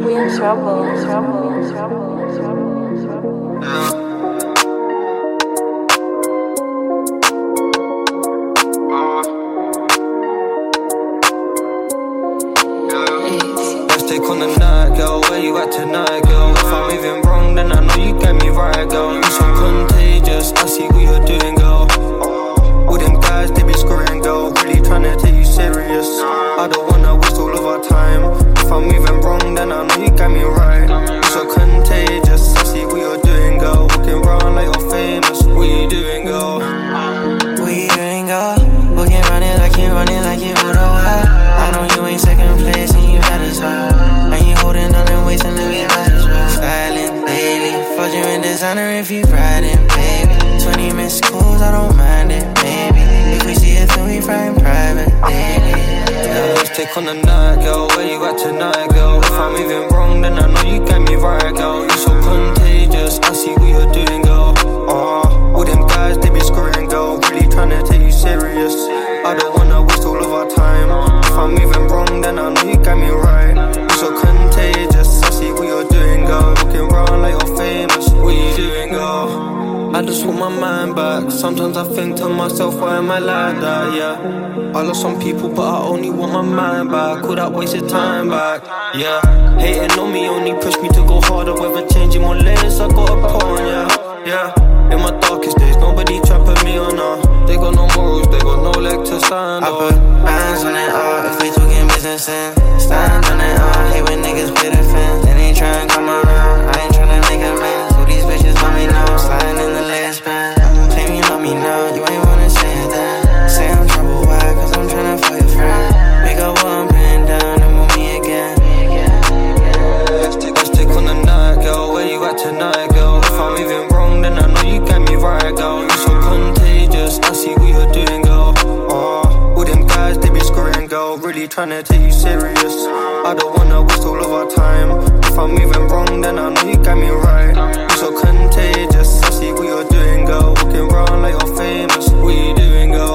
We in trouble, trouble, trouble, trouble, trouble. Let's take on the night, girl. Where you at tonight, girl? If I'm even wrong, then I know you get me right, girl. You're so contagious, I see what you're doing, girl. All them guys, they be screwing, girl. Really tryna take you serious. I don't wanna waste all of our time. If I'm even wrong, then I know you got me right. You're so contagious, I see what you're doing, girl. Walking around like you're famous. What you doing, girl? What you doing, girl? Walking around it like you running like you for a while. I know you ain't second place and you had as well. And you holding on and waiting to be bad as well. Styling daily, fuck you in designer if you riding, baby. 20 missed calls, I don't mind it, maybe. If we see it, then we fly in private daily. Yeah, let's take on the night, girl. Where you at tonight, girl? If I'm even wrong, then I know you got me right, girl. You're so contagious, I see what you're doing, girl. All them guys, they be screwing, girl. Really tryna take you serious. I don't wanna waste all of our time. If I'm even wrong, then I know you got me right. You're so contagious, I see what you're doing, girl. Walking around like you're famous. What you doing, girl? I just want my mind back. Sometimes I think to myself, why am I like that, yeah. I lost some people, but I only want my mind back. All that wasted time back, yeah. Hating on me only pushed me to go harder. Whether changing my lanes, I got a pawn, yeah, yeah. In my darkest days, nobody trapping me on her. They got no morals, they got no leg to stand I on. put bands on it all, if we talking business then stand on it all, hate when niggas play the fence. They ain't tryna come around, I ain't tryna make amends. All these bitches want me now, sliding in the latest band. Claim you love me now, you ain't wanna say it then. Say I'm trouble, why? Cause I'm tryna fuck your friend. Make up what I'm putting down and move me again. Let's take on the night, girl. Where you at tonight, girl? If I'm even wrong, then I know you got me right, girl. You're so contagious, I see what you're doing, girl. All them guys, they be screwing, girl. Really tryna take you serious. I don't wanna waste all of our time. If I'm even wrong, then I know you got me right. You're so contagious, I see what you're doing, girl. Walking around like you're famous. What you doing, girl?